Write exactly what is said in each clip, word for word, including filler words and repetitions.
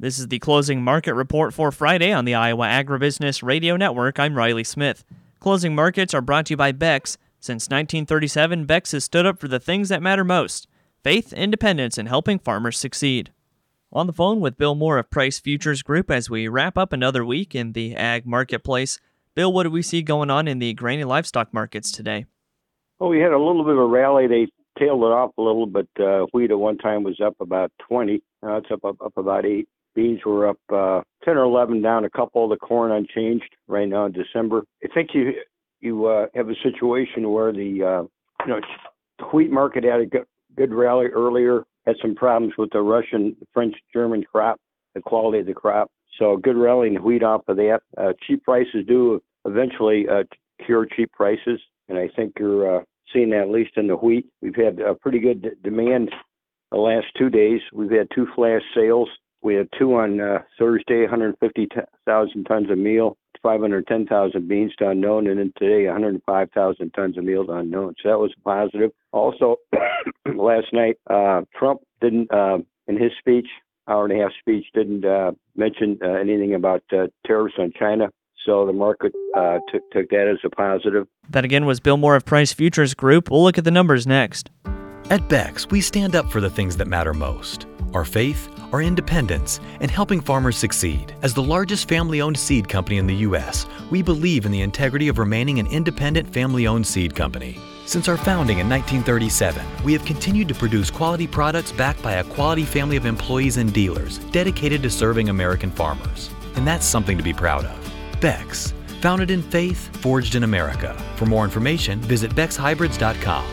This is the closing market report for Friday on the Iowa Agribusiness Radio Network. I'm Riley Smith. Closing markets are brought to you by Beck's. Since nineteen thirty-seven, Beck's has stood up for the things that matter most: faith, independence, and helping farmers succeed. On the phone with Bill Moore of Price Futures Group as we wrap up another week in the ag marketplace. Bill, what do we see going on in the grain and livestock markets today? Well, we had a little bit of a rally. They tailed it off a little, but uh, wheat at one time was up about twenty. Now it's up, up, up about eight. Beans were up uh, ten or eleven, down a couple. The corn unchanged right now in December. I think you you uh, have a situation where the uh, you know the wheat market had a good, good rally earlier. Had some problems with the Russian, French, German crop, the quality of the crop. So a good rally in wheat off of that. Uh, cheap prices do eventually uh, cure cheap prices, and I think you're uh, seeing that at least in the wheat. We've had a pretty good d- demand the last two days. We've had two flash sales. We had two on uh, Thursday, one hundred fifty thousand tons of meal, five hundred ten thousand beans to unknown, and then today one hundred five thousand tons of meal to unknown. So that was positive. Also, last night, uh, Trump didn't, uh, in his speech, hour and a half speech, didn't uh, mention uh, anything about uh, tariffs on China. So the market uh, took, took that as a positive. That again was Bill Moore of Price Futures Group. We'll look at the numbers next. At Beck's, we stand up for the things that matter most: our faith, our independence, and helping farmers succeed. As the largest family-owned seed company in the U S, we believe in the integrity of remaining an independent family-owned seed company. Since our founding in nineteen thirty-seven, we have continued to produce quality products backed by a quality family of employees and dealers dedicated to serving American farmers. And that's something to be proud of. Beck's, founded in faith, forged in America. For more information, visit bex hybrids dot com.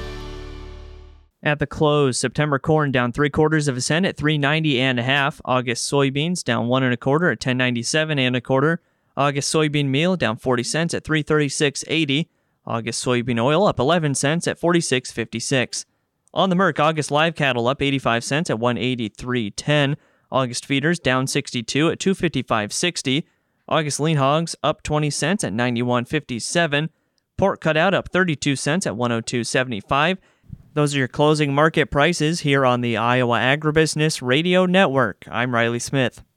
At the close, September corn down three quarters of a cent at three ninety and a half. August soybeans down one and a quarter at ten ninety-seven and a quarter. August soybean meal down forty cents at three thirty-six eighty. August soybean oil up eleven cents at forty-six fifty-six. On the Merc, August live cattle up eighty-five cents at one eighty-three ten. August feeders down sixty-two at two fifty-five sixty. August lean hogs up twenty cents at ninety-one fifty-seven. Pork cutout up thirty-two cents at one oh two seventy-five. Those are your closing market prices here on the Iowa Agribusiness Radio Network. I'm Riley Smith.